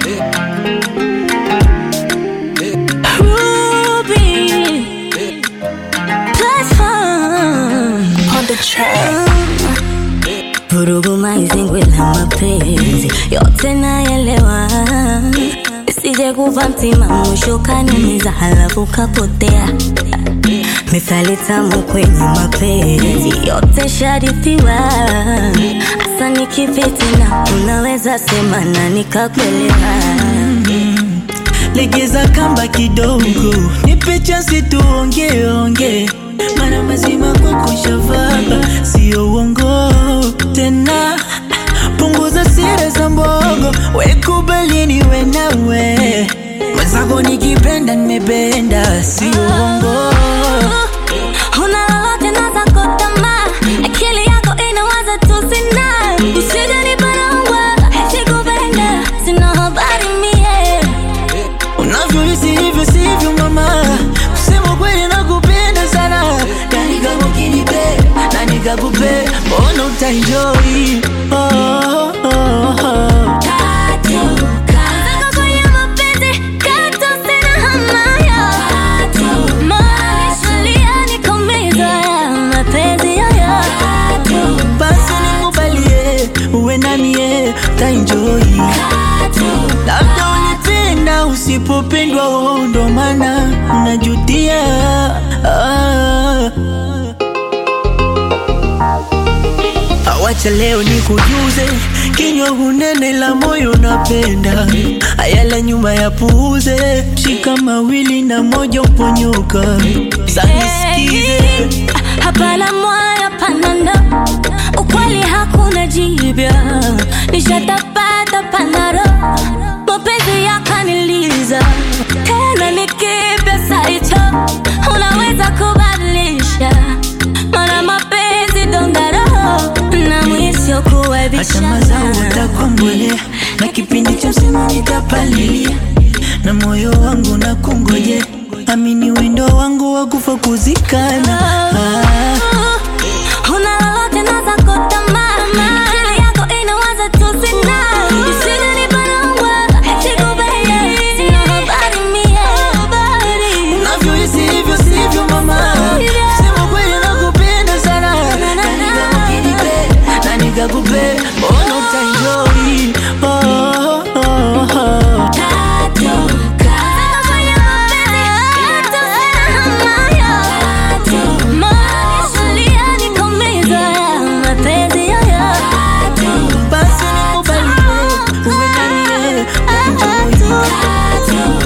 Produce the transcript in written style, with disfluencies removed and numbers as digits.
Vurugu maizingwela mapenzi yote naelewa, sije kuva mtima mwisho kaniumiza halafu kapotea. Mithali tamu kwenye mapenzi yote sharithiwa, asa nikifiti na unaweza sema na nikakuelewa. Legeza kamba kidogo, nipe chance tuonge. Mara mazima kwako shavaba, sio uongo tena. Punguza siri za mbogo, wekubali niwe nawe. Mwenzako nikipenda nimependa, sio uongo. Huna lolote naza kutama, akili yako inawaza tu sina. Usije niparangwa, sikupenda, sina habari mie. Unavyohisi hivyo sivyo mama, kusema kweli nakupenda sana. Na nikakukinipe, na nikakupe, mbona utaenjoy. Uwe nami utaenjoy. Labda ulipenda usipopendwa, ndo maana unajutia. Awacha leo nikujuze, kinywa hunene la moyo napenda. Ayala nyuma ya puuze, shika mawili na moja uponyoka. Sanisikize hapana moyo panando, ukweli hakuna jibya. Nishatapata panaro, mapenzi yakaniliza. Tena nikipya saicho, unaweza kubadilisha. Mana mapenzi dongaro, na mwisho kuwebisha. Hata mazao utakumbole, na kipindi cha msimu nitapalilia. Na moyo wangu na kungoje, amini wendo wangu wakufa kuzikana. Huna lolote naza kutama, akili yako inawaza tu sina. Usije niparangwa, sikupenda, sina habari mie. Unavyohisi hivyo sivyo mama, sema kweli nakupenda sana. Na nikakukinipe, na nikakupe, mbona utaenjoy. Basi nikubali, uwe nami, enjoy.